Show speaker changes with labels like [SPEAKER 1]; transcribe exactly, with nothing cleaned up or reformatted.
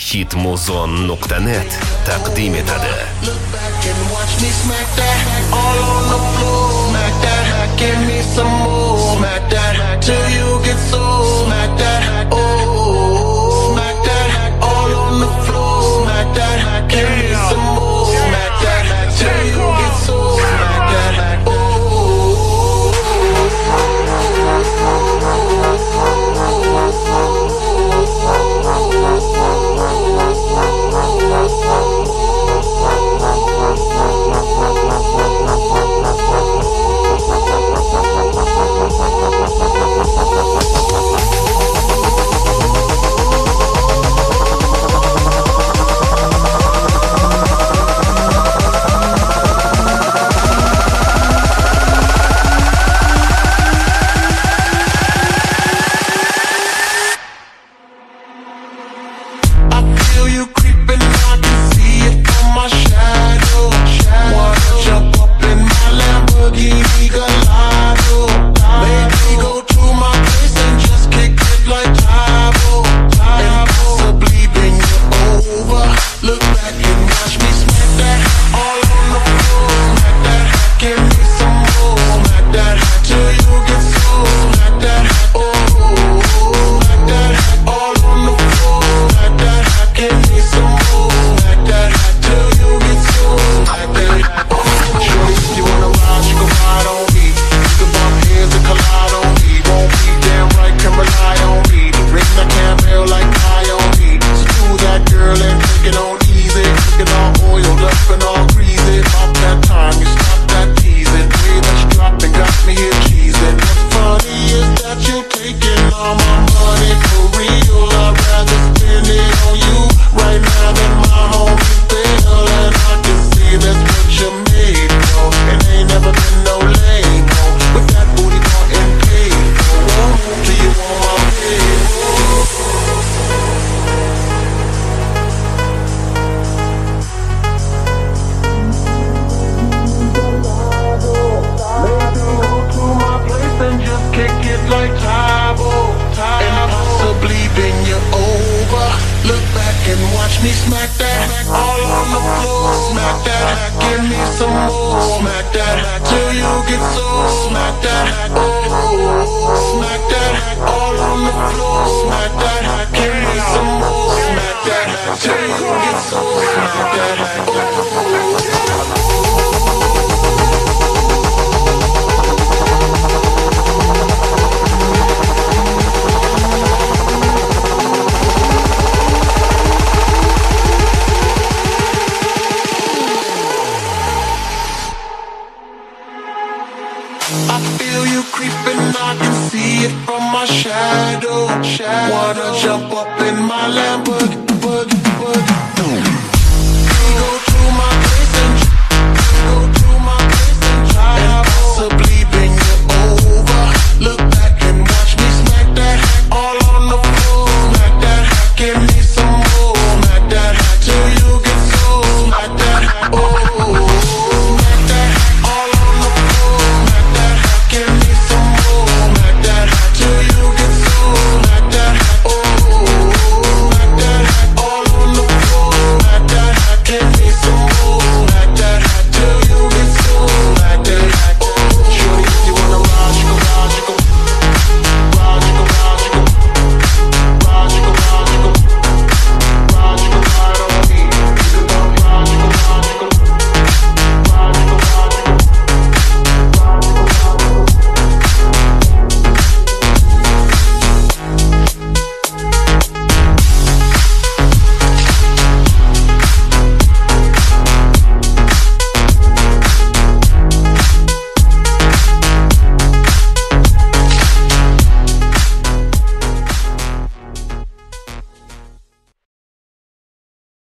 [SPEAKER 1] hitmuzon nuqta net taqdim etadi.
[SPEAKER 2] Look back and watch me smack that all on the floor. Smack that, give me some more. Smack that till you get so. Smack that, oh. Smack that all on the floor. Smack that, give me some more. Smack that till you get so. Smack that, oh. I feel you creeping, I can see it from my shadow. Wanna jump up in my Lamborghini?